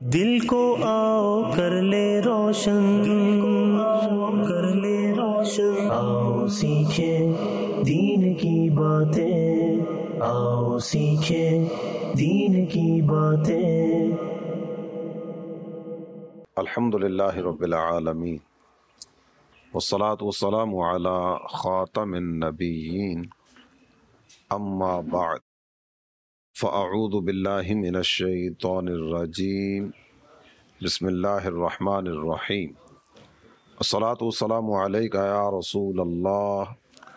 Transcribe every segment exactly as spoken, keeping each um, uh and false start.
دل کو آؤ کر لے روشن، دل کو آؤ کر لے روشن، آؤ سیکھیں دین کی باتیں، آؤ سیکھیں دین کی باتیں۔ الحمد للہ رب العالمین والصلاة والسلام علی خاتم النبیین، اما بعد فاعوذ باللہ من الشیطان الرجیم، بسم اللہ الرحمن الرحیم۔ الصلاة والسلام علیک یا رسول اللہ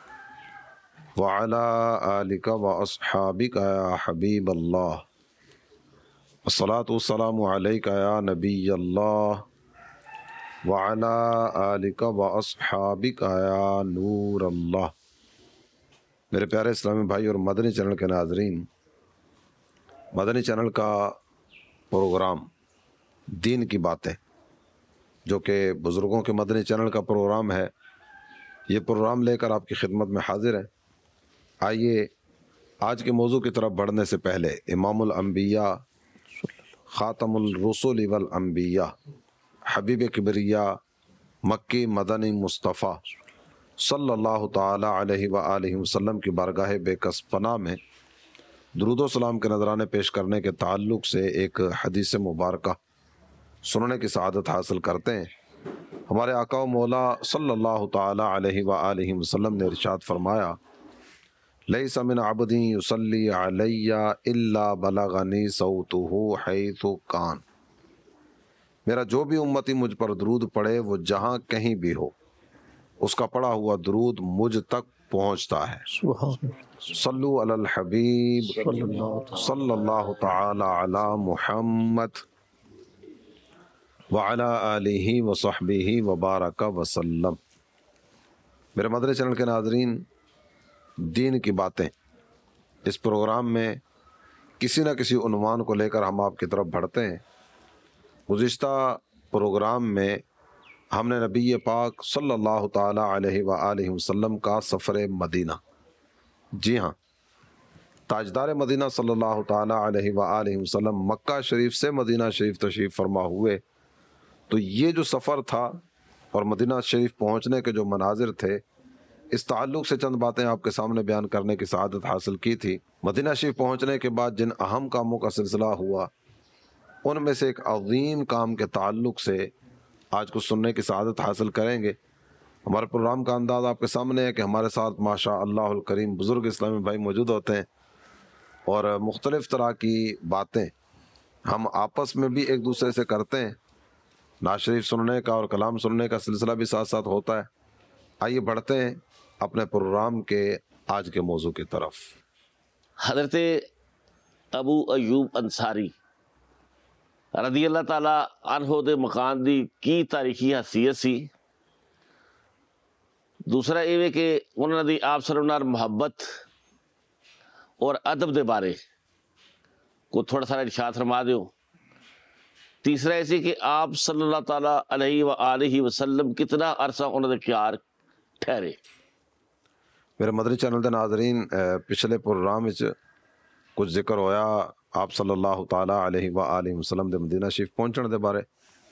وعلی آلک واصحابک یا حبیب اللہ، الصلاة والسلام علیک یا نبی اللہ وعلی آلک واصحابک یا نور اللہ۔ میرے پیارے اسلامی بھائی اور مدنی چینل کے ناظرین، مدنی چینل کا پروگرام دین کی باتیں، جو کہ بزرگوں کے مدنی چینل کا پروگرام ہے، یہ پروگرام لے کر آپ کی خدمت میں حاضر ہے۔ آئیے آج کے موضوع کی طرف بڑھنے سے پہلے امام الانبیاء، خاتم الرسل والانبیاء، حبیب کبریا، مکی مدنی مصطفیٰ صلی اللہ تعالی علیہ وآلہ وسلم کی بارگاہ بے کس پناہ میں درود و سلام کے نذرانے پیش کرنے کے تعلق سے ایک حدیث مبارکہ سننے کی سعادت حاصل کرتے ہیں۔ ہمارے آقا و مولا صلی اللہ تعالی علیہ وآلہ وسلم نے ارشاد فرمایا، لیس من عبد یصلی علی الا بلغنی صوتہ حیث کان، میرا جو بھی امتی مجھ پر درود پڑھے وہ جہاں کہیں بھی ہو، اس کا پڑھا ہوا درود مجھ تک پہنچتا ہے۔ صلو علی الحبیب صلی اللہ تعالی علی محمد وعلی آلہ وصحبہ وبارک وسلم۔ میرے مدنی چینل کے ناظرین، دین کی باتیں، اس پروگرام میں کسی نہ کسی عنوان کو لے کر ہم آپ کی طرف بڑھتے ہیں۔ گزشتہ پروگرام میں ہم نے نبی پاک صلی اللہ تعالی علیہ وآلہ وسلم کا سفر مدینہ، جی ہاں، تاجدار مدینہ صلی اللہ تعالی علیہ وآلہ وسلم مکہ شریف سے مدینہ شریف تشریف فرما ہوئے، تو یہ جو سفر تھا اور مدینہ شریف پہنچنے کے جو مناظر تھے، اس تعلق سے چند باتیں آپ کے سامنے بیان کرنے کی سعادت حاصل کی تھی۔ مدینہ شریف پہنچنے کے بعد جن اہم کاموں کا سلسلہ ہوا، ان میں سے ایک عظیم کام کے تعلق سے آج کچھ سننے کی سعادت حاصل کریں گے۔ ہمارے پروگرام کا انداز آپ کے سامنے ہے کہ ہمارے ساتھ ماشاء اللہ الکریم بزرگ اسلامی بھائی موجود ہوتے ہیں، اور مختلف طرح کی باتیں ہم آپس میں بھی ایک دوسرے سے کرتے ہیں۔ نعت شریف سننے کا اور کلام سننے کا سلسلہ بھی ساتھ ساتھ ہوتا ہے۔ آئیے بڑھتے ہیں اپنے پروگرام کے آج کے موضوع کی طرف۔ حضرت ابو ایوب انصاری رضی اللہ تعالیٰ عنہ دے مکان دی کی تاریخی حیثیت سی۔ دوسرا یہ کہ انہوں نے آپ صلی اللہ علیہ وسلم محبت اور ادب دے بارے کو تھوڑا سا ارشاد فرما دیو۔ تیسرا ایسی کہ آپ صلی اللہ تعالیٰ علیہ وآلہ وسلم کتنا عرصہ انہوں نے پیار ٹھہرے۔ میرے مدنی چینل دے ناظرین، پچھلے پروگرام وچ کچھ ذکر ہویا آپ صلی اللہ تعالیٰ علیہ وآلہ وسلم دے مدینہ شریف پہنچن دے بارے۔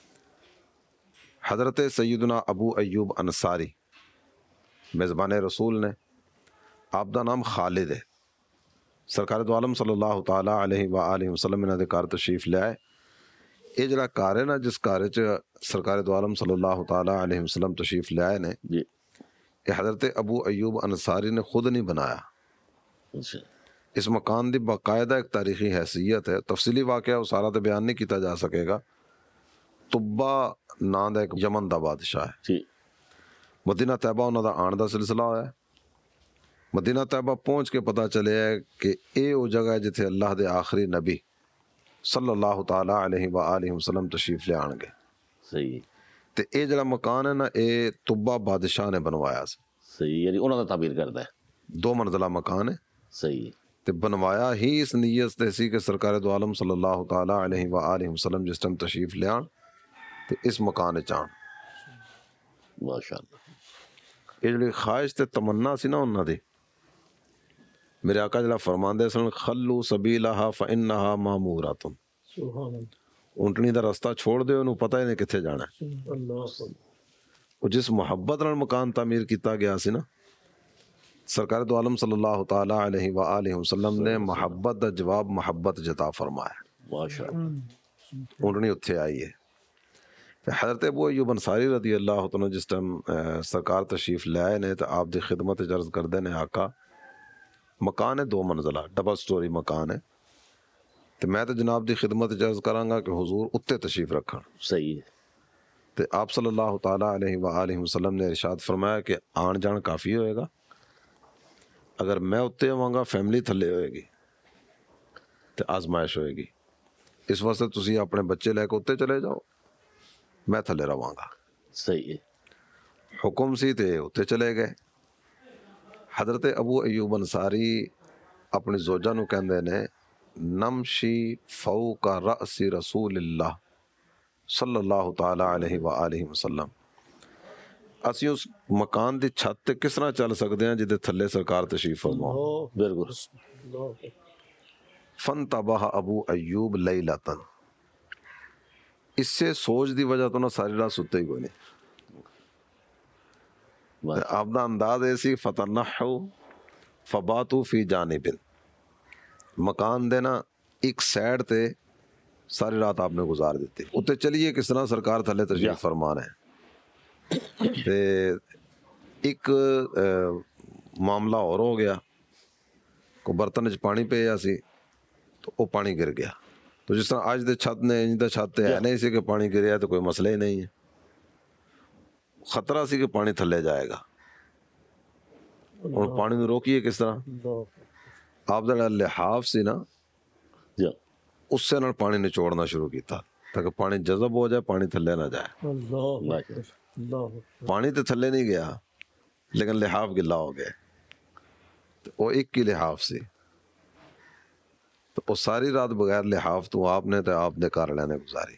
حضرت سیدنا ابو ایوب انصاری میزبان رسول نے، آپ دا نام خالد ہے، سرکار دو عالم صلی اللہ تعالیٰ علیہ وآلہ وسلم انہاں دے گھر تشریف لے آئے۔ یہ جڑا گھر ہے نا، جس گھر چ سرکار دو عالم صلی اللہ تعالیٰ علیہ وسلم تشریف لے آئے نے، جی، یہ حضرت ابو ایوب انصاری نے خود نہیں بنایا۔ اس مکان دی باقاعدہ ایک تاریخی حیثیت ہے۔ تفصیلی واقعہ وہ سارا تو بیان نہیں کیتا جا سکے گا۔ طبا نام دا ایک یمن دا بادشاہ ہے، جی، مدینہ طیبہ انہوں دا آن دا سلسلہ ہوا ہے۔ مدینہ طیبہ پہنچ کے پتہ چلے ہے کہ اے وہ جگہ ہے جتھے اللہ دے آخری نبی صلی اللہ تعالیٰ علیہ وآلہ وسلم تشریف لے آن گے۔ صحیح، تے اے جڑا مکان ہے نا، اے طبا بادشاہ نے بنوایا سی۔ صحیح، یعنی انہوں نے تعبیر کرتا ہے۔ دو منزلہ مکان ہے، صحیح، تے بنوایا ہی اس نیت سے سی کہ سرکار دو عالم صلی اللہ تعالیٰ علیہ وآلہ وسلم جس ٹائم تشریف لے آن تے اس مکان چان ماشاء اللہ۔ یہ جڑی خواہش تے تمنا سی نا انہاں دی، میرے آقا جڑا فرماندے سن، خلو سبیلہا فانہا مامورۃ، اونٹنی دا رستہ چھوڑ دے انہوں پتہ ہی نہیں کتھے جانا ہے. وہ جس محبت نال مکان تعمیر کیتا گیا سی نا، سرکار دو عالم صلی اللہ تعالیٰ علیہ وآلہ وسلم نے محبت دا جواب محبت جتا فرمایا. ماشاءاللہ. اونٹنی اتھے آئی ہے. حضرت ابو ایوب انصاری رضی اللہ عنہ جس ٹائم سرکار تشریف لے آئے نے تو آپ دی خدمت عرض کردے نے آقا مکان ہے دو منزلہ ڈبل سٹوری مکان ہے، تو میں تو جناب دی خدمت عرض کراں گا کہ حضور اتتے تشریف رکھن. صحیح ہے. تو آپ صلی اللہ تعالیٰ علیہ وآلہ وسلم نے ارشاد فرمایا کہ آن جان کافی ہوئے گا، اگر میں اتتے ہوں گا فیملی تھلے ہوئے گی تو آزمائش ہوئے گی. اس واسطے تسی اپنے بچے لے کے اتتے چلے جاؤ، میں تھلے رواں گا. صحیح ہے. حکم سی تے اتنے چلے گئے. حضرت ابو ایوب انصاری اپنی زوجہ نو کہندے نے نمشی فوق رأس رسول اللہ صلی اللہ تعالیٰ علیہ وآلہ وسلم، اسی اس مکان دی چھت تے کس طرح چل سکتے ہیں جدے تھلے سرکار تشریف فرما. بالکل. فانتبہ ابو ایوب لیلتن، اس سے سوچ دی وجہ تو نہ ساری رات ستے ہی کوئی نہیں. آپ دا انداز ایسی فتنحو فباتو فی جانب، مکان دینا ایک سائڈ تے ساری رات آپ نے گزار دیتی. اتنے چلیے کس طرح سرکار تھلے تشریف فرمان ہے. تے ایک معاملہ اور ہو گیا، کو برتن چ پانی پیا سی تو وہ پانی گر گیا. تو جس طرح آج دے چھت نے انج دے چھت ہے نہیں سی کہ پانی گریا تو کوئی مسئلہ ہی نہیں ہے، خطرہ سی کہ پانی تھلے جائے گا. اور پانی نو روکیے کس طرح؟ آپ دا لحاف سی نا اس سے نال پانی نچوڑنا شروع کیتا تاکہ پانی جذب ہو جائے، پانی تھلے نہ جائے. پانی تو تھلے نہیں گیا لیکن لحاف گلا ہو گئے. وہ ایک کی لحاف سی تو وہ ساری رات بغیر لحاف تو آپ نے تو آپ نے کار لینے گزاری.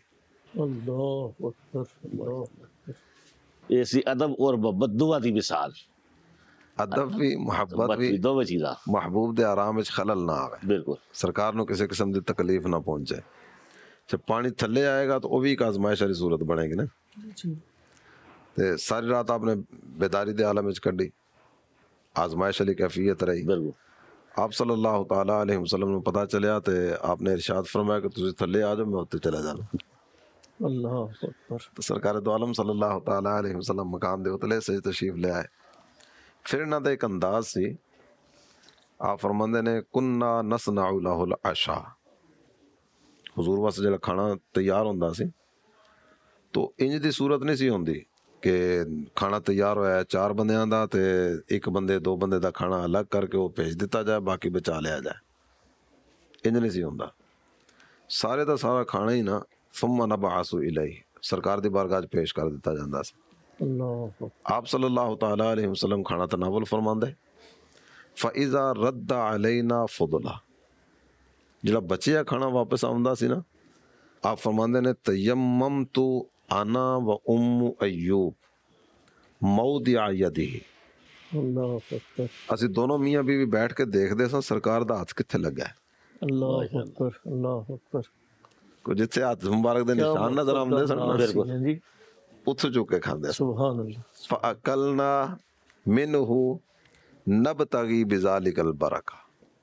ایسی ادب اور محبت دعا دی مثال، ادب بھی محبت بھی دو چیزاں محبوب دے آرام وچ خلل نہ آوے. بالکل. سرکار نو کسی قسم دی تکلیف نہ پہنچے. جب پانی تھلے آئے گا تو وہ بھی ایک آزمائش والی صورت بنے گی نا. تے ساری رات آپ نے بیداری دے عالم وچ کڈی، آزمائش والی کیفیت رہی. بالکل. آپ صلی اللہ تعالیٰ علیہ وسلم نے پتہ چلیا تے آپ نے ارشاد فرمایا کہ تسی تھلے آ جاؤ میں اتنے چلا جانا. اللہ اکبر. تو سرکار دو عالم صلی اللہ تعالیٰ علیہ وسلم مقام دے اتلے سے تشریف لے آئے. پھر انہاں دا ایک انداز سی، آپ فرماندے نے کننا نصنع لہ العشاء، حضور واسطے جڑا کھانا تیار ہوندا سی تو انج دی صورت نہیں سی ہوندی کہ کھانا تیار ہویا ہے چار بندیاں دا تے ایک بندے دو بندے دا کھانا الگ کر کے وہ بھیج دیتا جائے باقی بچا لیا جائے. انج نہیں سی ہوندا. سارے دا سارا کھانا ہی نا ثم نبعث الیہ سرکار دی بارگاہ پیش کر دیتا جاندا سی. آپ صلی اللہ تعالیٰ علیہ وسلم کھانا تناول فرماندے. فَإِذَا رَدَّ عَلَيْنَا فُضْلَا، جڑا بچیا کھانا واپس آوندا سی نا آپ فرماندے نے تیممت انا و ام ایوب موضع یدہ، اسی دونوں میاں بیوی بیٹھ کے دیکھ دے سن سرکار دا ہاتھ کتھے لگا ہے. اللہ اکبر. اللہ اکبر. کو جتھے ہاتھ مبارک دے نشان نظر آندے سن اتھے چک کے کھاندے. سبحان اللہ. فَأَكَلْنَا مِنْهُ نَبْتَغِي بِذَلِكَ الْبَرَكَةَ،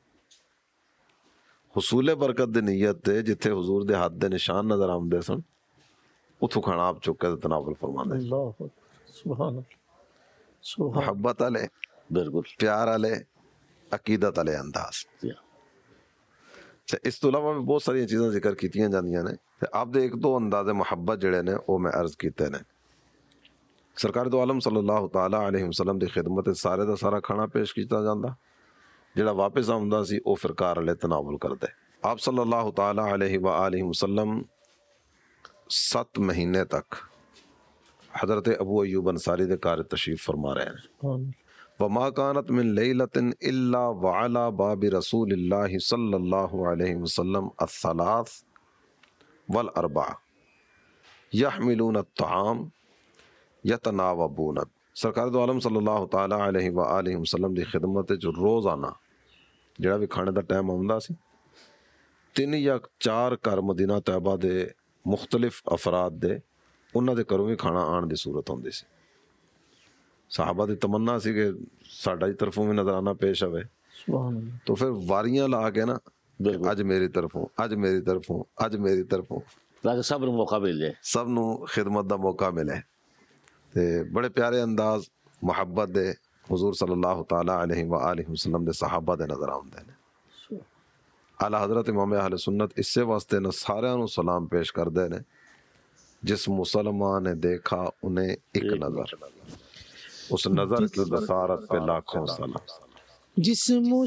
حصول برکت دے نیت تے جتھے حضور دے ہاتھ دے نشان نظر آمدے سن اتھو کھانا آپ چک کے تناول فرماندے. اللہ اکبر. سبحان اللہ. محبت والے، بالکل پیار والے، عقیدت والے انداز. اس تو علاوہ بھی بہت ساری چیزاں ذکر کیتیاں جاندیاں نے. آپ دے ایک دو انداز محبت جڑے نے وہ میں عرض کیتے نے. سرکار دو عالم صلی اللہ تعالیٰ علیہ وسلم دی خدمت سارے دا سارا کھانا پیش کیتا جاندا، جڑا واپس آوندا سی او پھر کار والے تناول کردے. آپ صلی اللہ تعالیٰ علیہ وآلہ وسلم سات مہینے تک حضرت ابو ایوب انصاری دے کار تشریف فرما رہے ہیں. وما كانت من ليلة الا وعلى باب رسول اللہ صلی اللہ علیہ وسلم الثلاث والاربع يحملون الطعام یتناوبون. سرکار دو عالم صلی اللہ تعالیٰ علیہ وآلہ وسلم دی خدمت جو روزانہ جڑا بھی کھانے دا ٹائم آوندا سی تین یا چار گھر مدینہ طیبہ دے مختلف افراد دے ਉਹਨਾਂ ਦੇ ਘਰੋਂ ਵੀ ਖਾਣਾ ਆਉਣ ਦੀ ਸੂਰਤ ਹੁੰਦੀ ਸੀ। صحابہ ਦੀ ਤਮੰਨਾ ਸੀ ਕਿ ਸਾਡਾ ਦੀ ਤਰਫੋਂ ਵੀ ਨਜ਼ਰਾਨਾ ਪੇਸ਼ ਆਵੇ। تو پھر واریاں لا کے نا اج میری طرفوں اج میری طرفوں اج میری طرفوں تاکہ سب نوں موقع مل جائے، سب نوں خدمت دا موقع ملے۔ تے بڑے پیارے انداز محبت دے حضور صلی اللہ تعالی علیہ وآلہ وسلم دے صحابہ دے نظر آندے نے۔ اعلیٰ حضرت امام اہل سنت اس سے واسطے نہ سارے نوں سلام پیش کردے نے جس مسلمان نے دیکھا انہیں ایک نظر، اس نظر کی بصارت پہ لاکھوں سلام۔ جس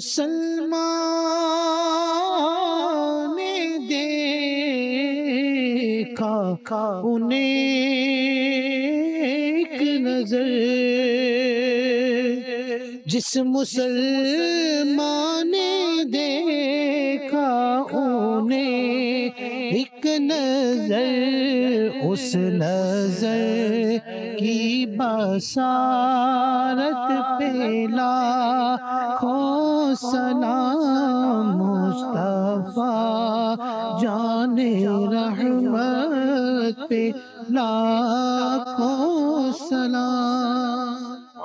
مسلمان نے دیکھا انہیں ایک نظر، جس مسلمان نے دیکھا انہیں ایک نظر، اس نظر کی بصارت پہ لاکھوں سلام، مصطفیٰ جان رحمت پہ لاکھوں سلام۔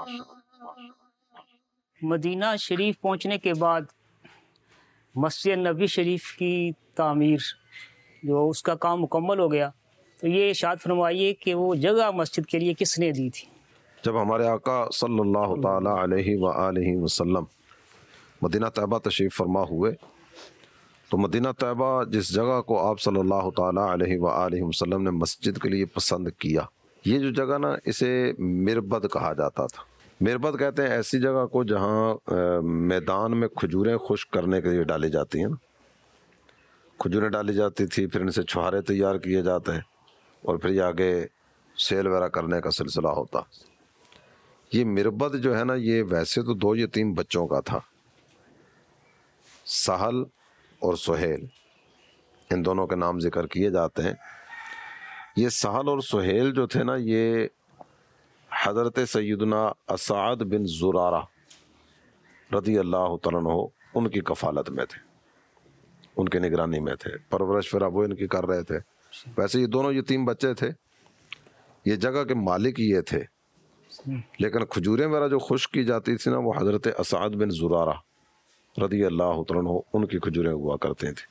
مدینہ شریف پہنچنے کے بعد مسجد نبوی شریف کی تعمیر جو اس کا کام مکمل ہو گیا، تو یہ ارشاد فرمائیے کہ وہ جگہ مسجد کے لیے کس نے دی تھی؟ جب ہمارے آقا صلی اللہ تعالی علیہ وآلہ وسلم مدینہ طیبہ تشریف فرما ہوئے تو مدینہ طیبہ جس جگہ کو آپ صلی اللہ تعالی علیہ وآلہ وسلم نے مسجد کے لیے پسند کیا، یہ جو جگہ نا اسے مربد کہا جاتا تھا۔ مربد کہتے ہیں ایسی جگہ کو جہاں میدان میں کھجوریں خشک کرنے کے لیے ڈالی جاتی ہیں نا، کھجوریں ڈالی جاتی تھی، پھر ان سے چھوارے تیار کیے جاتے ہیں اور پھر یہ آگے سیل وغیرہ کرنے کا سلسلہ ہوتا۔ یہ مربد جو ہے نا یہ ویسے تو دو یتیم بچوں کا تھا، سہل اور سہیل، ان دونوں کے نام ذکر کیے جاتے ہیں۔ یہ سہل اور سہیل جو تھے نا یہ حضرت سیدنا اسعد بن زرارہ رضی اللہ تعالیٰ عنہ ان کی کفالت میں تھے، ان کی نگرانی میں تھے، پرورش پھر اب وہ ان کی کر رہے تھے۔ ویسے یہ دونوں یتیم بچے تھے، یہ جگہ کے مالک یہ تھے، لیکن کھجوریں وغیرہ جو خشک کی جاتی تھی نا وہ حضرت اسعد بن زرارہ رضی اللہ تعالیٰ عنہ ان کی کھجوریں ہوا کرتے تھے۔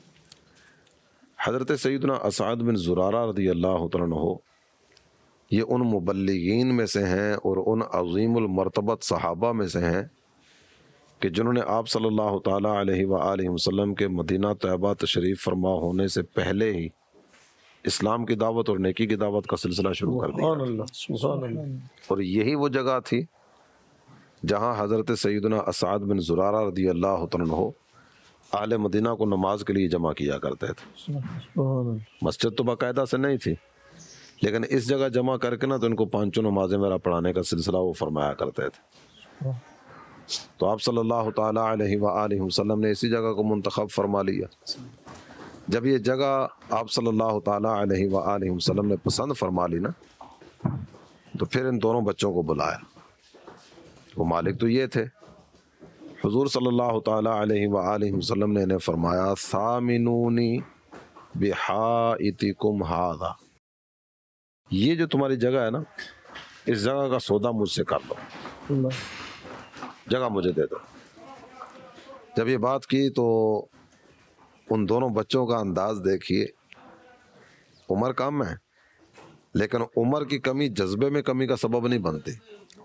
حضرت سیدنا اسعد بن زرارہ رضی اللہ تعالیٰ عنہ یہ ان مبلغین میں سے ہیں اور ان عظیم المرتبت صحابہ میں سے ہیں کہ جنہوں نے آپ صلی اللہ تعالیٰ علیہ وآلہ وسلم کے مدینہ طیبہ تشریف فرما ہونے سے پہلے ہی اسلام کی دعوت اور نیکی کی دعوت کا سلسلہ شروع کر دیا، اور یہی وہ جگہ تھی جہاں حضرت سیدنا اسعد بن زرارہ رضی اللہ عنہ اہل مدینہ کو نماز کے لیے جمع کیا کرتے تھے۔ مسجد تو باقاعدہ سے نہیں تھی، لیکن اس جگہ جمع کر کے نا تو ان کو پانچوں نمازیں میرا پڑھانے کا سلسلہ وہ فرمایا کرتے تھے۔ تو آپ صلی اللہ تعالیٰ علیہ وآلہ وسلم نے اسی جگہ کو منتخب فرما لیا۔ جب یہ جگہ آپ صلی اللہ تعالیٰ علیہ وآلہ وسلم نے پسند فرما لی نا تو پھر ان دونوں بچوں کو بلایا۔ وہ مالک تو یہ تھے، حضور صلی اللہ تعالیٰ علیہ وآلہ وسلم نے انہیں فرمایا ثامنونی بحائطکم ھذا، یہ جو تمہاری جگہ ہے نا اس جگہ کا سودا مجھ سے کر لو، جگہ مجھے دے دو۔ جب یہ بات کی تو ان دونوں بچوں کا انداز دیکھیے، عمر کم ہے لیکن عمر کی کمی جذبے میں کمی کا سبب نہیں بنتی۔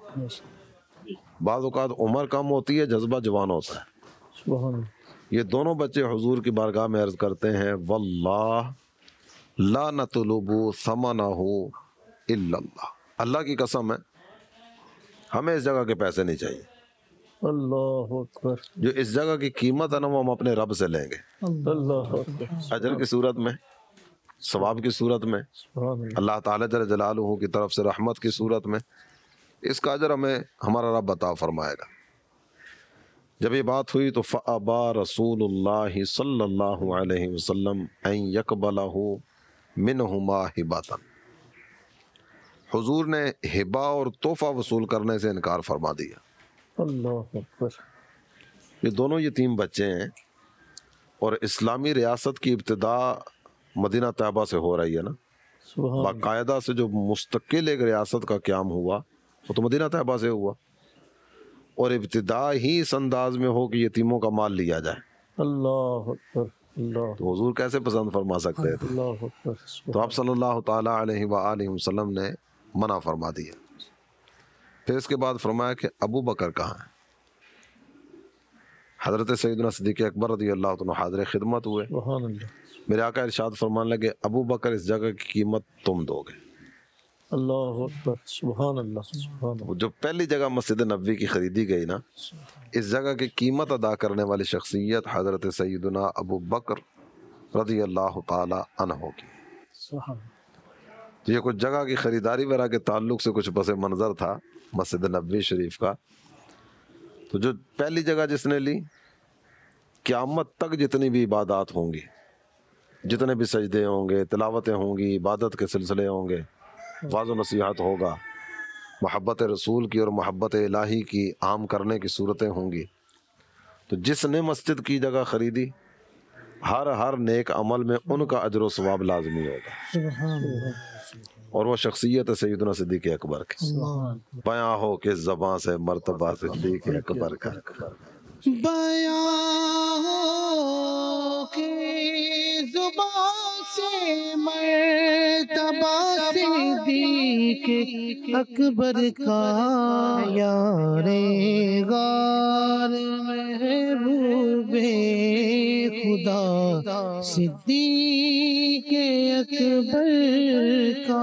بعض اوقات عمر کم ہوتی ہے، جذبہ جوان ہوتا ہے۔ یہ دونوں بچے حضور کی بارگاہ میں عرض کرتے ہیں واللہ لا نطلب ثمنہ الا اللہ، اللہ کی قسم ہے ہمیں اس جگہ کے پیسے نہیں چاہیے، اللہ اکبر، جو اس جگہ کی قیمت ہے نا وہ ہم اپنے رب سے لیں گے، اللہ اکبر، اجر کی صورت میں، ثواب کی صورت میں، اللہ تعالیٰ جل جلالہ کی طرف سے رحمت کی صورت میں، اس کا اجر ہمیں ہمارا رب عطا فرمائے گا۔ جب یہ بات ہوئی تو فَأَبَى رسول اللہ صلی اللہ علیہ وسلم ان يقبلہ منہما ہبۃ، حضور نے ہبہ اور تحفہ وصول کرنے سے انکار فرما دیا۔ اللہ اکبر، یہ دونوں یتیم بچے ہیں اور اسلامی ریاست کی ابتدا مدینہ طیبہ سے ہو رہی ہے نا، سبحان اللہ، باقاعدہ سے جو مستقل ایک ریاست کا قیام ہوا وہ تو مدینہ طیبہ سے ہوا، اور ابتدا ہی اس انداز میں ہو کہ یتیموں کا مال لیا جائے، اللہ اکبر، اللہ تو حضور کیسے پسند فرما سکتے تھے؟ اللہ اکبر، تو آپ صلی اللہ تعالیٰ علیہ وآلہ وسلم نے منع فرما دیا۔ پھر اس کے بعد فرمایا کہ ابو بکر کہاں ہے؟ حضرت سیدنا صدیق اکبر رضی اللہ عنہ حاضر خدمت ہوئے، سبحان اللہ، میرے آقا ارشاد فرمانے لگے ابو بکر اس جگہ کی قیمت تم دو گے۔ اللہ اکبر، سبحان اللہ، سبحان اللہ، وہ جو پہلی جگہ مسجد نبوی کی خریدی گئی نا، اس جگہ کی قیمت ادا کرنے والی شخصیت حضرت سیدنا ابو بکر رضی اللہ تعالی عنہ کی۔ سبحان اللہ، تو یہ کچھ جگہ کی خریداری وغیرہ کے تعلق سے کچھ پس منظر تھا مسجد نبوی شریف کا۔ تو جو پہلی جگہ جس نے لی، قیامت تک جتنی بھی عبادات ہوں گی، جتنے بھی سجدے ہوں گے، تلاوتیں ہوں گی، عبادت کے سلسلے ہوں گے، واضح و نصیحت ہوگا، محبت رسول کی اور محبت الہی کی عام کرنے کی صورتیں ہوں گی، تو جس نے مسجد کی جگہ خریدی ہر ہر نیک عمل میں ان کا اجر و ثواب لازمی ہوگا، سبحان اللہ، اور وہ شخصیت سیدنا صدیق اکبر کی۔ بیاں ہو کس زباں سے مرتبہ صدیق اکبر کا، بیاں ہو کے زبان سے مرتبہ صدیق اکبر کا، یار غار محبوب خدا صدیق اکبر کا۔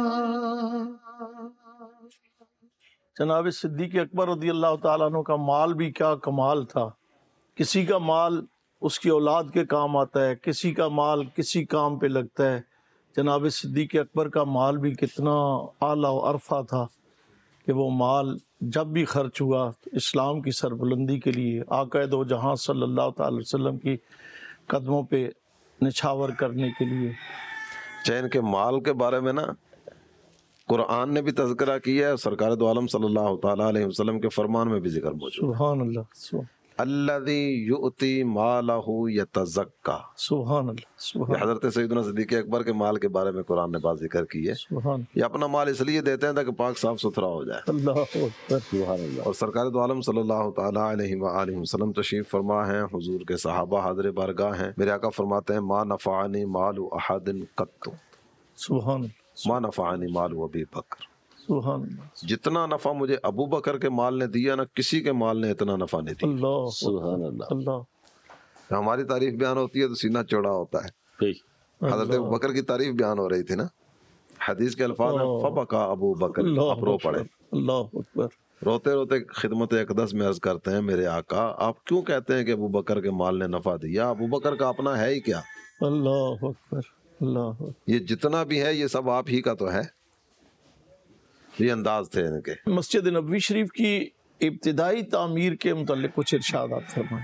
جناب صدیق اکبر رضی اللہ تعالیٰ عنہ کا مال بھی کیا کمال تھا۔ کسی کا مال اس کی اولاد کے کام آتا ہے، کسی کا مال کسی کام پہ لگتا ہے۔ جناب صدیق اکبر کا مال بھی کتنا اعلیٰ و عرفہ تھا کہ وہ مال جب بھی خرچ ہوا اسلام کی سربلندی کے لیے، آقا دو جہاں صلی اللہ تعالی وسلم کی قدموں پہ نچھاور کرنے کے لیے۔ چین کے مال کے بارے میں نا قرآن نے بھی تذکرہ کیا ہے، سرکار دو عالم صلی اللہ تعالیٰ علیہ وسلم کے فرمان میں بھی ذکر موجود ہے۔ سبحان اللہ، سبحان الذی یؤتی مالہ یتزکا، سبحان اللہ، یہ سبحان حضرت سیدنا صدیق اکبر کے مال کے بارے میں قرآن نے بات ذکر کی ہے۔ سبحان یہ اپنا مال اس لیے دیتے ہیں تاکہ پاک صاف ستھرا ہو جائے، اللہ اکبر، سبحان اللہ۔ اور سرکار دو عالم صلی اللہ تعالیٰ علیہ وآلہ وسلم تشریف فرما ہیں، حضور کے صحابہ حاضر بارگاہ ہیں، میرے آقا فرماتے ہیں ما نفعنی مال احد قط، سبحان اللہ، ما نفعنی مال ابی بکر، سبحان اللہ، جتنا نفع مجھے ابو بکر کے مال نے دیا نا کسی کے مال نے اتنا نفع نہیں دیا۔ اللہ سبحان اللہ۔ اللہ، ہماری تعریف بیان ہوتی ہے تو سینہ چوڑا ہوتا ہے، صحیح۔ حضرت ابو بکر کی تعریف بیان ہو رہی تھی نا، حدیث کے الفاظ ہیں اللہ، فبکا ابو بکر، اللہ آپ رو پڑے، اللہ اکبر، روتے روتے خدمت اقدس میں عرض کرتے ہیں میرے آقا آپ کیوں کہتے ہیں کہ ابو بکر کے مال نے نفع دیا؟ ابو بکر کا اپنا ہے ہی کیا؟ اللہ اکبر، اللہ اکبر۔ یہ جتنا بھی ہے یہ سب آپ ہی کا تو ہے۔ یہ انداز تھے ان کے۔ مسجد نبوی شریف کی ابتدائی تعمیر کے متعلق کچھ ارشادات فرمائیں۔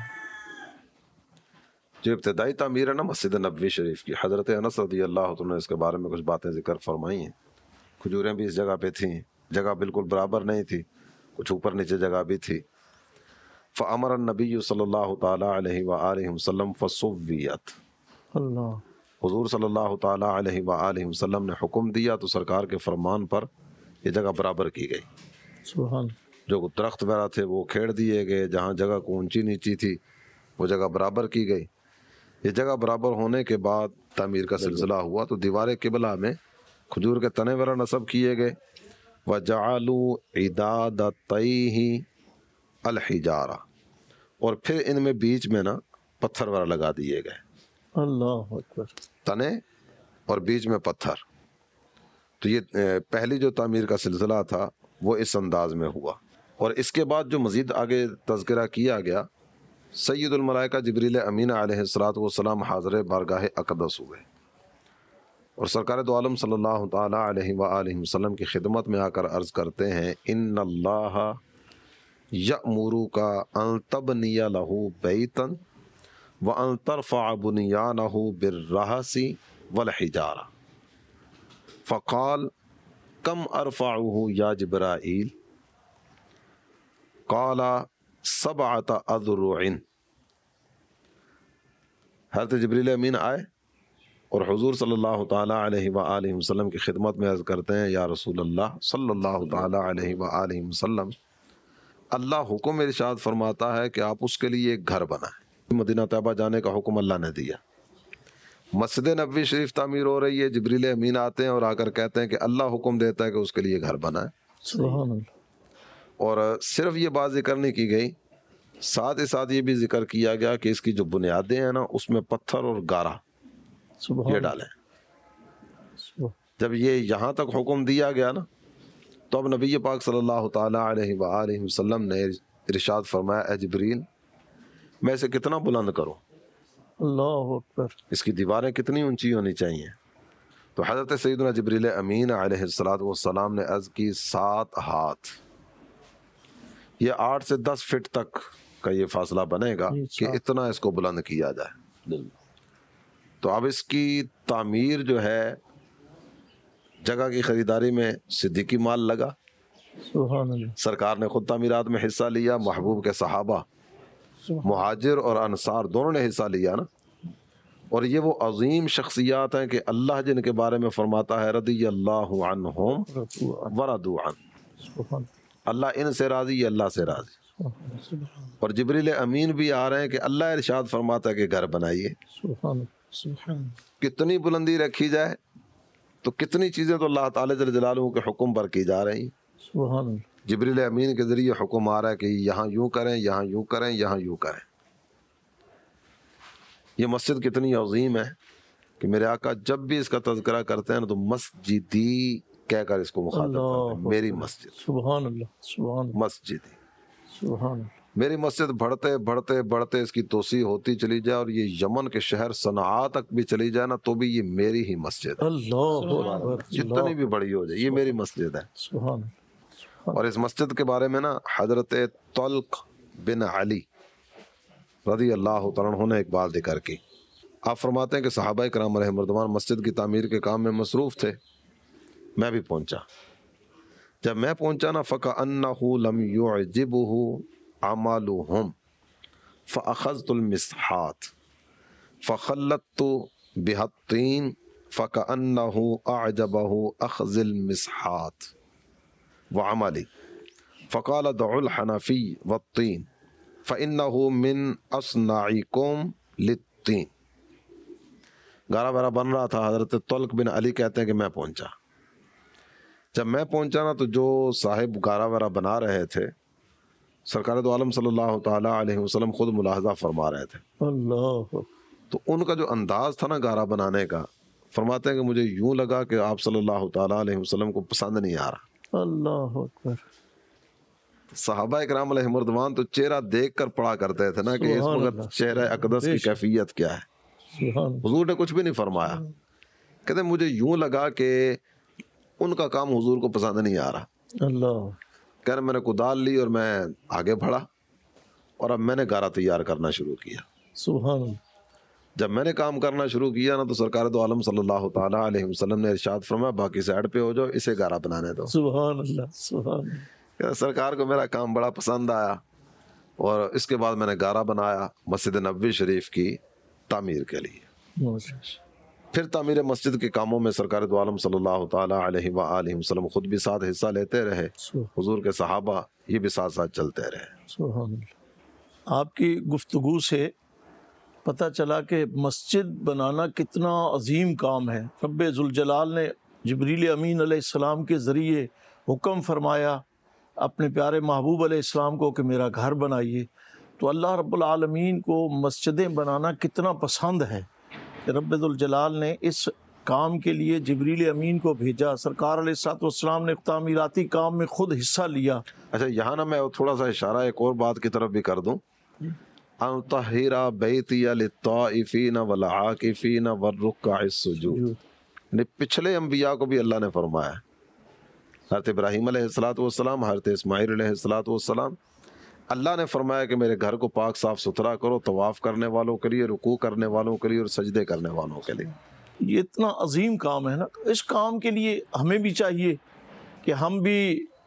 جو ابتدائی تعمیر ہے نا مسجد نبوی شریف کی، حضرت انس رضی اللہ عنہ نے اس کے بارے میں کچھ باتیں ذکر فرمائی ہیں۔ کھجوریں بھی اس جگہ پہ تھیں، جگہ بالکل برابر نہیں تھی، کچھ اوپر نیچے جگہ بھی تھی۔ فَأَمَرَ النَّبِيُّ صلی اللہ تعالیٰ علیہ وآلہ وسلم فَسُوِّيَتْ، اللہ، حضور صلی اللہ تعالیٰ علیہ وآلہ وسلم نے حکم دیا تو سرکار کے فرمان پر یہ جگہ برابر کی گئی۔ سبحان، جو درخت وغیرہ تھے وہ کھیڑ دیے گئے، جہاں جگہ کو اونچی نیچی تھی وہ جگہ برابر کی گئی۔ یہ جگہ برابر ہونے کے بعد تعمیر کا سلسلہ ہوا تو دیوار قبلہ میں کھجور کے تنے وغیرہ نصب کیے گئے۔ وَجَعَلُوا عِدَادَتَيْهِ الْحِجَارَةَ، اور پھر ان میں بیچ میں نا پتھر وغیرہ لگا دیے گئے، اللہ اکبر، تنے اور بیچ میں پتھر۔ تو یہ پہلی جو تعمیر کا سلسلہ تھا وہ اس انداز میں ہوا۔ اور اس کے بعد جو مزید آگے تذکرہ کیا گیا، سید الملائکہ جبریل امین علیہ الصلوۃ والسلام حاضر بارگاہ اقدس ہوئے اور سرکار دو عالم صلی اللہ تعالیٰ علیہ وآلہ وسلم کی خدمت میں آ کر عرض کرتے ہیں ان اللہ یأمرک ان تبنی لہ بیتا وان ترفع بنیانہ بالرہس والحجارہ، فقال کم ارفعہ یا جبرائیل؟ قال سبعۃ اذرع۔ حضرت جبریل امین آئے اور حضور صلی اللہ تعالیٰ علیہ وآلہ وسلم کی خدمت میں عرض کرتے ہیں یا رسول اللہ صلی اللہ تعالیٰ علیہ وآلہ وسلم، اللہ حکم ارشاد فرماتا ہے کہ آپ اس کے لیے ایک گھر بنائیں۔ مدینہ طیبہ جانے کا حکم اللہ نے دیا، مسجد نبوی شریف تعمیر ہو رہی ہے، جبریل امین آتے ہیں اور آ کر کہتے ہیں کہ اللہ حکم دیتا ہے کہ اس کے لیے گھر بنائیں۔ سبحان اللہ۔ اور صرف یہ بات ذکر نہیں کی گئی، ساتھ ہی ساتھ یہ بھی ذکر کیا گیا کہ اس کی جو بنیادیں ہیں نا اس میں پتھر اور گارا یہ ڈالیں۔ جب یہ یہاں تک حکم دیا گیا نا تو اب نبی پاک صلی اللہ تعالیٰ علیہ وآلہ وسلم نے ارشاد فرمایا اے جبریل میں اسے کتنا بلند کروں، اللہ اکبر، اس کی دیواریں کتنی اونچی ہونی چاہیے؟ تو حضرت سیدنا جبریل امین علیہ الصلوۃ والسلام نے عرض کی سات ہاتھ، یہ آٹھ سے دس فٹ تک کا یہ فاصلہ بنے گا کہ اتنا اس کو بلند کیا جائے۔ تو اب اس کی تعمیر جو ہے جگہ کی خریداری میں صدیقی مال لگا، سبحان اللہ، سرکار نے خود تعمیرات میں حصہ لیا، محبوب کے صحابہ مہاجر اور انصار دونوں نے حصہ لیا نا۔ اور یہ وہ عظیم شخصیات ہیں کہ اللہ جن کے بارے میں فرماتا ہے رضی اللہ عنہم ورضوا عنہ، اللہ ان سے راضی، یہ اللہ سے راضی۔ اور جبریل امین بھی آ رہے ہیں کہ اللہ ارشاد فرماتا ہے کہ گھر بنائیے۔ کتنی بلندی رکھی جائے تو کتنی چیزیں تو اللہ تعالی جل جلالہ کے حکم پر کی جا رہی ہیں۔ جبریل امین کے ذریعے حکم آ رہا ہے کہ یہاں یوں کریں، یہاں یوں کریں، یہاں یوں کریں۔ یہ مسجد کتنی عظیم ہے کہ میرے آقا جب بھی اس کا تذکرہ کرتے ہیں نا تو مسجدی کہہ کر اس کو مخاطب کرتے ہیں، میری مسجد، سبحان اللہ، سبحان اللہ، مسجدی، سبحان اللہ، میری مسجد بڑھتے بڑھتے بڑھتے اس کی توسیع ہوتی چلی جائے اور یہ یمن کے شہر صنعاء تک بھی چلی جائے نا تو بھی یہ میری ہی مسجد ہے، اللہ اکبر، جتنی بھی بڑی ہو جائے یہ میری مسجد ہے۔ سبحان اللہ۔ اور اس مسجد کے بارے میں نا حضرت طلق بن علی رضی اللہ تعالیٰ عنہ نے ایک بات ذکر کی۔ آپ فرماتے ہیں کہ صحابہ کرام علیہ مردوان مسجد کی تعمیر کے کام میں مصروف تھے، میں بھی پہنچا۔ جب میں پہنچا نا فَكَأَنَّهُ لَمْ يُعْجِبُهُ عَمَلُهُمْ فَأَخَذْتُ الْمِسْحَاتِ فَخَلَّتُ بِهَا الطِّينَ فَكَأَنَّهُ أَعْجَبَهُ أَخْذِ الْمِسْحَاتِ وَعَمَلِي فَقَالَ دَعُوا الْحَنَفِيَّ وَالطِّينَ فَإِنَّهُ مِنْ أَصْنَعِكُمْ لِلطِّينِ۔ گارا بارا بن رہا تھا، حضرت طلق بن علی کہتے ہیں کہ میں پہنچا۔ جب میں پہنچا نا تو جو صاحب گارا وارا بنا رہے تھے سرکار دو عالم صلی اللہ تعالیٰ علیہ وسلم خود ملاحظہ فرما رہے تھے۔ اللہ، تو ان کا جو انداز تھا نا گارا بنانے کا، فرماتے ہیں کہ مجھے یوں لگا کہ آپ صلی اللہ تعالیٰ علیہ وسلم کو پسند نہیں آ رہا۔ اللہ اکبر، صحابہ اکرام علیہ مردوان تو چہرہ دیکھ کر پڑا کرتے تھے نا کہ اس وقت چہرہ اقدس کی کیفیت کیا ہے۔ حضور نے کچھ بھی نہیں فرمایا، کہتے ہیں مجھے یوں لگا کہ ان کا کام حضور کو پسند نہیں آ رہا۔ اللہ، کہہ رہے میں نے کدال لی اور میں آگے بڑھا اور اب میں نے گارا تیار کرنا شروع کیا۔ سبحان اللہ، جب میں نے کام کرنا شروع کیا نا تو سرکار دو عالم صلی اللہ تعالیٰ علیہ وسلم نے ارشاد فرمایا باقی سائڈ پہ ہو جاؤ، اسے گارا بنانے دو۔ سبحان اللہ، سبحان اللہ، سرکار کو میرا کام بڑا پسند آیا اور اس کے بعد میں نے گارا بنایا مسجد نبوی شریف کی تعمیر کے لیے۔ پھر تعمیر مسجد کے کاموں میں سرکار دو عالم صلی اللہ تعالیٰ علیہ وآلہ وسلم خود بھی ساتھ حصہ لیتے رہے، حضور کے صحابہ یہ بھی ساتھ ساتھ چلتے رہے۔ سبحان اللہ۔ آپ کی گفتگو سے پتہ چلا کہ مسجد بنانا کتنا عظیم کام ہے۔ رب ذوالجلال نے جبریل امین علیہ السلام کے ذریعے حکم فرمایا اپنے پیارے محبوب علیہ السلام کو کہ میرا گھر بنائیے، تو اللہ رب العالمین کو مسجدیں بنانا کتنا پسند ہے کہ رب ذوالجلال نے اس کام کے لیے جبریل امین کو بھیجا۔ سرکار علیہ الصلوۃ والسلام نے تعمیراتی کام میں خود حصہ لیا۔ اچھا یہاں نا میں تھوڑا سا اشارہ ایک اور بات کی طرف بھی کر دوں، ان طہر بیتی للطائفین والعاکفین والرکع السجود، پچھلے انبیاء کو بھی اللہ نے فرمایا، حضرت ابراہیم علیہ الصلوۃ والسلام، حضرت اسماعیل علیہ الصلوۃ والسلام، اللہ نے فرمایا کہ میرے گھر کو پاک صاف ستھرا کرو، طواف کرنے والوں کے لیے، رکوع کرنے والوں کے لیے اور سجدے کرنے والوں کے لیے۔ یہ اتنا عظیم کام ہے نا، اس کام کے لیے ہمیں بھی چاہیے کہ ہم بھی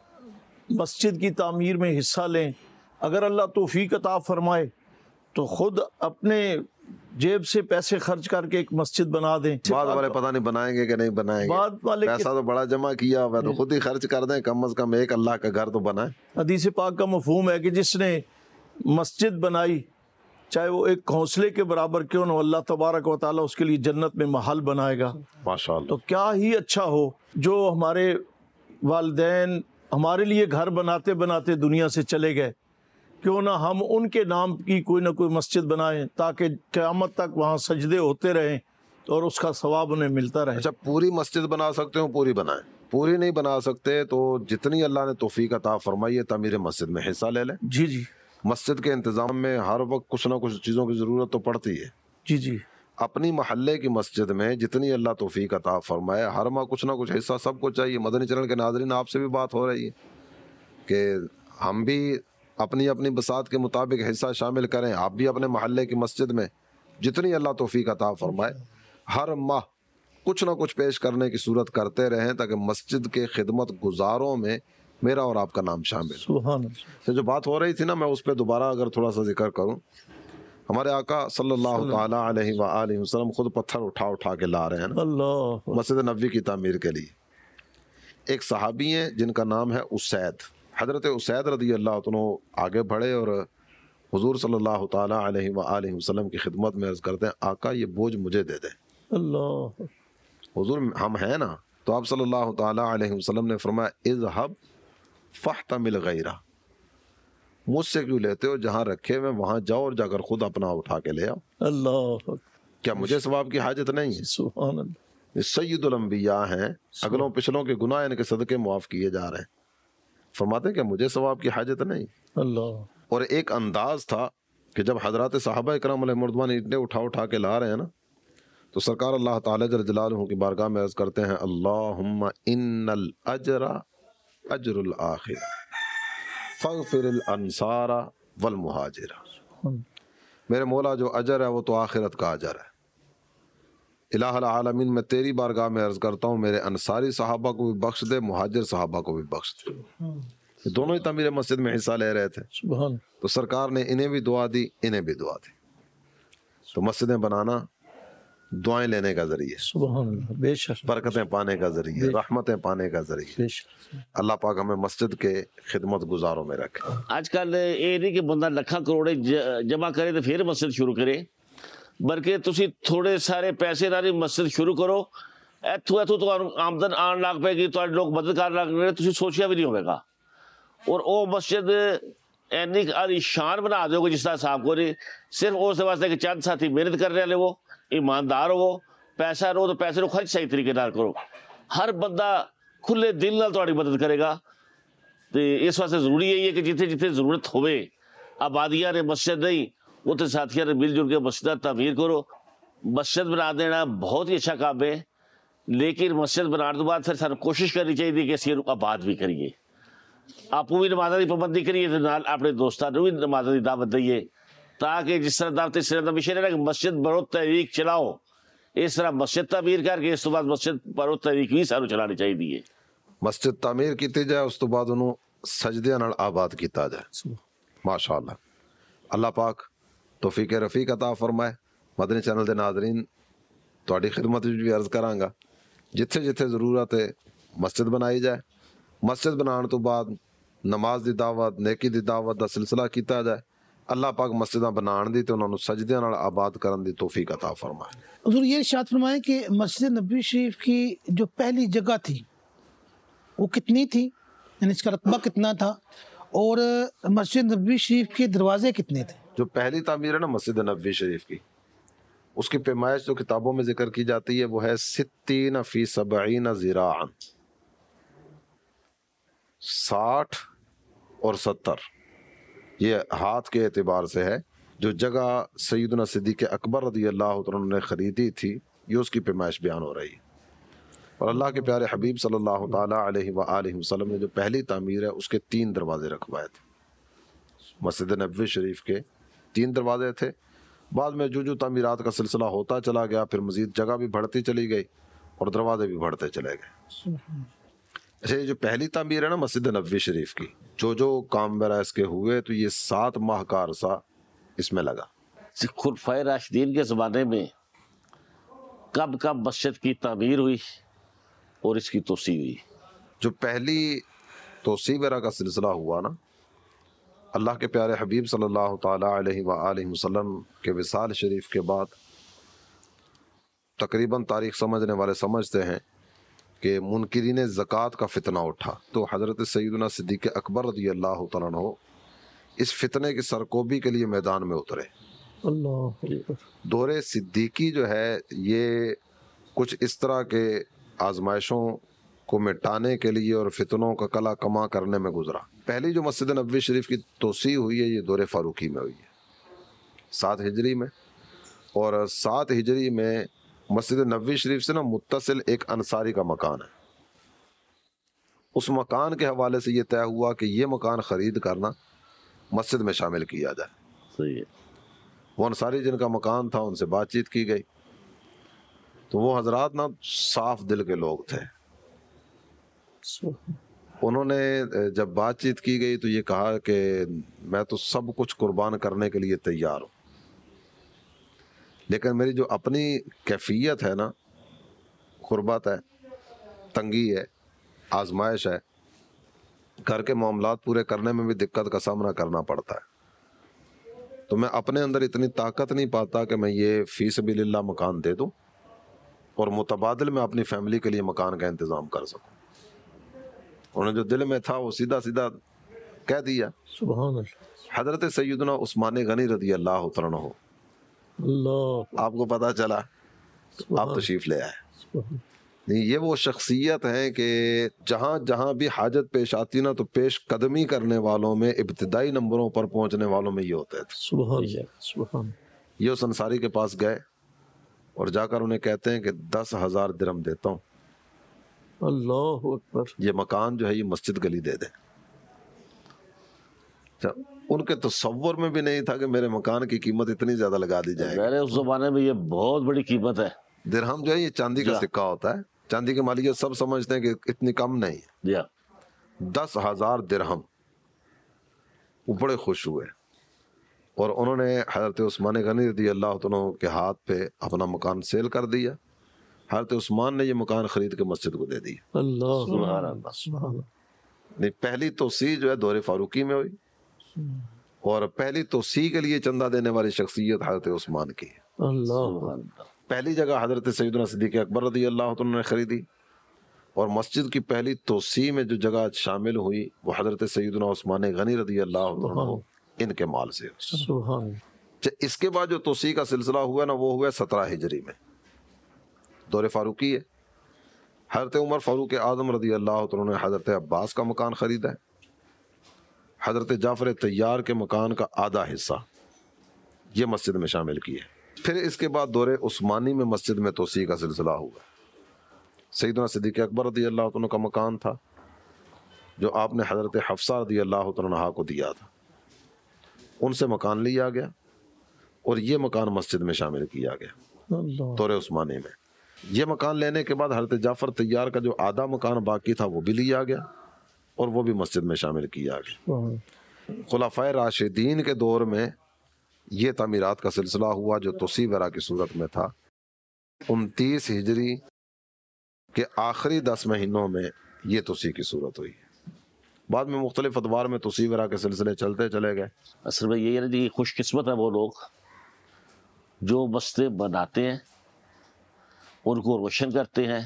مسجد کی تعمیر میں حصہ لیں۔ اگر اللہ توفیق عطا فرمائے تو خود اپنے जेब से पैसे खर्च करके एक मस्जिद बना दें। बाद वाले पता नहीं बनाएंगे कि नहीं बनाएंगे, बाद वाले पैसा तो बड़ा जमा किया हुआ है तो खुद ही खर्च कर दें, कम अज कम एक अल्लाह का घर तो बनाए। हदीस पाक का मफहूम है कि जिसने मस्जिद बनाई चाहे वो एक घोंसले के बराबर क्यों न, अल्लाह तबारक व तआला उसके लिए जन्नत में महल बनाएगा। माशाअल्लाह। तो क्या ही अच्छा हो जो हमारे वालिदैन हमारे लिए घर बनाते बनाते दुनिया से चले गए, क्यों ना हम उनके नाम की कोई ना कोई मस्जिद बनाएं ताकि क़यामत तक वहाँ सजदे होते रहें और उसका सवाब उन्हें मिलता रहे। अच्छा, पूरी मस्जिद बना सकते हो, पूरी बनाएं। पूरी नहीं बना सकते तो जितनी अल्लाह ने तौफीक अता फरमाई है तामीर मस्जिद में हिस्सा ले लें। जी जी मस्जिद के इंतज़ाम में हर वक्त कुछ ना कुछ चीज़ों की ज़रूरत तो पड़ती है। जी जी अपनी महल्ले की मस्जिद में जितनी अल्लाह तौफीक अता फरमाए हर माह कुछ ना कुछ हिस्सा सबको चाहिए। मदनी चैनल के नाज़रीन, आपसे भी बात हो रही है कि हम भी अपनी अपनी बसात के मुताबिक हिस्सा शामिल करें। आप भी अपने महल्ले की मस्जिद में जितनी अल्लाह तौफीक अता फरमाए हर माह कुछ ना कुछ पेश करने की सूरत करते रहें ताकि मस्जिद के खिदमत गुजारों में मेरा और आपका नाम शामिल। सुभान अल्लाह। तो जो बात हो रही थी ना, मैं उस पर दोबारा अगर थोड़ा सा जिक्र करूं, हमारे आका सल्लल्लाहु ताला अलैहि व आलिहि वसल्लम खुद पत्थर उठा उठा के ला रहे हैं ना अल्लाह मस्जिद नबवी की तामीर के लिए। एक सहाबी हैं जिनका नाम है उसैद, हज़रत उसैद रदी अल्लाह तआला आगे बढ़े और हुजूर सल्लल्लाहु ताला अलैहि व आलिहि वसल्लम की खिदमत में अर्ज़ करते हैं, आका ये बोझ मुझे दे दें। अल्लाह। हुजूर हम हैं ना, तो आप सल्लल्लाहु ताला अलैहि वसल्लम ने फरमाया, इज़हब फहतमिल गैरा, मुझसे क्यों लेते हो, जहाँ रखे हुए वहाँ जाओ और जाकर खुद अपना उठा के ले आओ। अल्लाह। क्या मुझे सवाब की हाजत नहीं है? सुभान अल्लाह। ये सैयदुल अंबिया हैं, अगलों पिछलों के गुनाह इनके सदके मुआफ किए जा रहे हैं। फरमाते हैं कि मुझे सवाब की हाजत नहीं। अल्लाह। और एक अंदाज था कि जब हजरत सहाबा इकराम अलैहिमुर्रज़वान ईंटें उठा उठा के ला रहे हैं ना, तो सरकार अल्लाह ताला जल जलालहू की बारगाह में अर्ज़ करते हैं, अल्लाहुम्मा इन्नल अजरा अजरुल आखिर फग़फिरिल अंसारा वल मुहाजिरा। मेरे मौला जो अजर है वो तो आखिरत का अजर है। इलाहुल आलमीन, मैं तेरी बारगाह में अर्ज़ करता हूँ मेरे अंसारी सहाबा को भी बख्श दे, मुहाजिर सहाबा को भी बख्श दे। ये दोनों ही तमीर मस्जिद में हिस्सा ले रहे थे, सुभान। तो सरकार ने इन्हें भी दुआ दी, इन्हें भी दुआ दी। तो मस्जिदें बनाना दुआएं लेने का जरिए, सुभान अल्लाह, बेशक बरकतें पाने का जरिए, रहमतें पाने का जरिए। बेशक। अल्लाह पाक हमें मस्जिद के खिदमत गुजारों में रखे। आजकल ये नहीं कि बंदा लखा करोड़े जमा करे तो फिर मस्जिद शुरू करे, बल्कि तुसी थोड़े सारे पैसे नाल मस्जिद शुरू करो, इथों इथों तो आमदन आन लग पेगी, तो लोग मदद कर लग रहे, तुसी सोचिया भी नहीं होगा। और वो मस्जिद इन्नी आलीशान बना दोगे जिस तरह साहब को नहीं, सिर्फ उस वास्ते कि चंद साथी मेहनत कर रहे हो, ईमानदार हो, पैसा रो तो पैसे को खर्च सही तरीके नाल करो। हर बंदा खुले दिल नाल तुहाडी मदद करेगा। तो इस वास्ते जरूरी है कि जिथे जिथे जरूरत होवे, आबादियां ने मस्जिद नहीं, उत्थे साथियों ने मिलजुल के मस्जिद तामीर करो। मस्जिद बना देना बहुत ही अच्छा काम है, लेकिन मस्जिद बनाने तो बाद फिर सानू कोशिश करनी चाहिए कि असीं इहनूं आबाद भी करिए, आपू भी नमाज़ां दी पाबंदी करिए ते नाल अपने दोस्तां नूं भी नमाज़ां दी दावत दईए, ताकि जिस तरह दावत इस तरह का विषय है कि मस्जिद बरो तहरीक चलाओ, इस तरह मस्जिद तामीर करके इस तो बाद मस्जिद बरो तहरीक भी सानू चलानी चाहिए। मस्जिद तामीर की जाए, उस तो बाद उन्होंने सजदे नाल आबाद किया जाए। माशाअल्लाह। अल्लाह पाक तौफीक रफ़ीक अता फरमाए। मदनी चैनल के नाज़रीन, तुहाडी खिदमत भी अर्ज़ करांगा, जिथे जिथे ज़रूरत है मस्जिद बनाई जाए। मस्जिद बनाने तो बाद नमाज की दावत, नेकी की दावत का सिलसिला किया जाए। अल्लाह पाक मस्जिदां बनाने दी ते उन्होंने सजदे नाल आबाद करने दी तौफीक अता फरमाए। हुज़ूर ये इरशाद फरमाएं कि मस्जिद नबवी शरीफ की जो पहली जगह थी वो कितनी थी, यानी इसका रकबा कितना था, और मस्जिद नबवी शरीफ के दरवाजे कितने थे? जो पहली तामीर है ना मस्जिद नबवी शरीफ की, उसकी पैमाइश जो किताबों में जिक्र की जाती है वो है सित्तीन फी सबईन ज़िराअन, साठ और सत्तर, ये हाथ के एतबार से है। जो जगह सैयदना सिद्दीक़ अकबर रज़ी अल्लाह तआला ने ख़रीदी थी, ये उसकी पैमाइश बयान हो रही है। और अल्लाह के प्यारे हबीब सल्लल्लाहु ताला अलैहि व आलिहि वसल्लम ने जो पहली तामीर है उसके तीन दरवाजे रखवाए थे। मस्जिद नबवी शरीफ के तीन दरवाजे थे। बाद में जो जो तामीरात का सिलसिला होता चला गया, फिर मज़ीद जगह भी बढ़ती चली गई और दरवाजे भी बढ़ते चले गए। अच्छा, ये जो पहली तामीर है ना मस्जिद नबवी शरीफ की, जो जो काम वगैरह इसके हुए, तो ये सात माह का अरसा इसमें लगा। خلفائے راشدین کے زمانے میں کب کب مسجد کی تعمیر ہوئی اور اس کی توسیع ہوئی؟ جو پہلی توسیع وغیرہ کا سلسلہ ہوا نا، اللہ کے پیارے حبیب صلی اللہ تعالیٰ علیہ وآلہ وسلم کے وصال شریف کے بعد تقریباً تاریخ سمجھنے والے سمجھتے ہیں کہ منکرین زکوٰۃ کا فتنہ اٹھا، تو حضرت سیدنا صدیق اکبر رضی اللہ تعالیٰ عنہ اس فتنے کی سرکوبی کے لیے میدان میں اترے۔ اللہ دور صدیقی جو ہے یہ کچھ اس طرح کے آزمائشوں کو مٹانے کے لیے اور فتنوں کا کلا کما کرنے میں گزرا۔ پہلی جو مسجد نبوی شریف کی توسیع ہوئی ہے یہ دور فاروقی میں ہوئی ہے، سات ہجری میں، اور سات ہجری میں مسجد نبوی شریف سے نا متصل ایک انصاری کا مکان ہے، اس مکان کے حوالے سے یہ طے ہوا کہ یہ مکان خرید کرنا مسجد میں شامل کیا جائے۔ صحیح ہے۔ وہ انصاری جن کا مکان تھا ان سے بات چیت کی گئی، تو وہ حضرات نا صاف دل کے لوگ تھے، انہوں نے جب بات چیت کی گئی تو یہ کہا کہ میں تو سب کچھ قربان کرنے کے لیے تیار ہوں، لیکن میری جو اپنی کیفیت ہے نا، غربت ہے، تنگی ہے، آزمائش ہے، گھر کے معاملات پورے کرنے میں بھی دقت کا سامنا کرنا پڑتا ہے، تو میں اپنے اندر اتنی طاقت نہیں پاتا کہ میں یہ فی سبیل اللہ مکان دے دوں اور متبادل میں اپنی فیملی کے لیے مکان کا انتظام کر سکوں۔ انہوں نے جو دل میں تھا وہ سیدھا سیدھا کہہ دیا۔ سبحان اللہ۔ حضرت سیدنا عثمان غنی رضی اللہ تعالیٰ عنہ، اللہ آپ کو پتا چلا آپ تشریف لے آئے، نہیں یہ وہ شخصیت ہیں کہ جہاں جہاں بھی حاجت پیش آتی نا تو پیش قدمی کرنے والوں میں، ابتدائی نمبروں پر پہنچنے والوں میں یہ ہوتے تھے۔ سبحان اللہ سبحان یہ اس انصاری کے پاس گئے اور جا کر انہیں کہتے ہیں کہ دس ہزار درہم دیتا ہوں، اللہ اکبر، یہ مکان جو ہے یہ مسجد گلی دے دیں۔ ان کے تصور میں بھی نہیں تھا کہ میرے مکان کی قیمت اتنی زیادہ لگا دی جائے گی۔ اس زمانے میں یہ بہت بڑی قیمت ہے۔ درہم جو ہے یہ چاندی کا سکہ ہوتا ہے، چاندی کی مالیت سب سمجھتے ہیں کہ اتنی کم نہیں ہے۔ جی دس ہزار درہم، وہ بڑے خوش ہوئے اور انہوں نے حضرت عثمان غنی رضی اللہ عنہ کے ہاتھ پہ اپنا مکان سیل کر دیا۔ حضرت عثمان نے یہ مکان خرید کے مسجد کو دے دیا۔ اللہ سبحان اللہ۔ سبحان اللہ۔ نہیں، پہلی توسیع جو ہے دور فاروقی میں ہوئی، اور پہلی توسیع کے لیے چندہ دینے والی شخصیت حضرت عثمان کی ہے۔ اللہ پہلی جگہ حضرت سیدنا صدیق اکبر رضی اللہ عنہ نے خریدی، اور مسجد کی پہلی توسیع میں جو جگہ شامل ہوئی وہ حضرت سیدنا عثمان غنی رضی اللہ عنہ ان کے مال سے۔ سبحان اللہ۔ اس کے بعد جو توسیع کا سلسلہ ہوا نا وہ ہوا سترہ ہجری میں، دور فاروقی ہے۔ حضرت عمر فاروق اعظم رضی اللہ عنہ نے حضرت عباس کا مکان خریدا ہے، حضرت جعفر طیار کے مکان کا آدھا حصہ یہ مسجد میں شامل کیے۔ پھر اس کے بعد دور عثمانی میں مسجد میں توسیع کا سلسلہ ہوا۔ سیدنا صدیق اکبر رضی اللہ عنہ کا مکان تھا جو آپ نے حضرت حفصہ رضی اللہ عنہا کو دیا تھا، ان سے مکان لیا گیا اور یہ مکان مسجد میں شامل کیا گیا اللہ دور عثمانی میں۔ یہ مکان لینے کے بعد حضرت جعفر طیار کا جو آدھا مکان باقی تھا وہ بھی لیا گیا اور وہ بھی مسجد میں شامل کیا گیا۔ خلفائے راشدین کے دور میں یہ تعمیرات کا سلسلہ ہوا جو توسیع وغیرہ کی صورت میں تھا۔ انتیس ہجری کے آخری دس مہینوں میں یہ توسیع کی صورت ہوئی، بعد میں مختلف ادوار میں توسیع وغیرہ کے سلسلے چلتے چلے گئے۔ اصل میں یہ ہے جی، خوش قسمت ہے وہ لوگ جو مسجدیں بناتے ہیں، ان کو روشن کرتے ہیں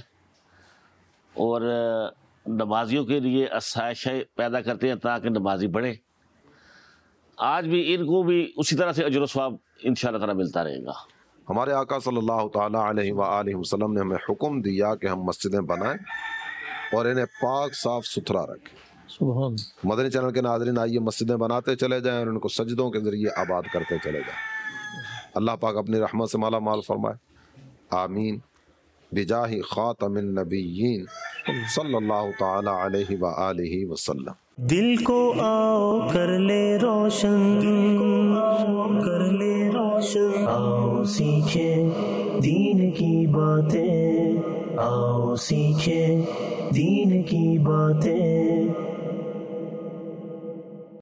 اور نمازیوں کے لیے آسائشیں پیدا کرتے ہیں تاکہ نمازی بڑھے۔ آج بھی ان کو بھی اسی طرح سے اجر و ثواب انشاءاللہ تعالی ملتا رہے گا۔ ہمارے آقا صلی اللہ تعالیٰ علیہ وآلہ وسلم نے ہمیں حکم دیا کہ ہم مسجدیں بنائیں اور انہیں پاک صاف ستھرا رکھیں۔ سبحان مدنی چینل کے ناظرین، آئیے مسجدیں بناتے چلے جائیں اور ان کو سجدوں کے ذریعے آباد کرتے چلے جائیں۔ اللہ پاک اپنی رحمت سے مالا مال فرمائے، آمین، بجاہ خاتم النبیین صلی اللہ تعالی علیہ وآلہ وسلم۔ دل کو آؤ کر لے روشن، کر لے روشن، آؤ سیکھیں دین کی باتیں، آؤ سیکھیں دین کی باتیں۔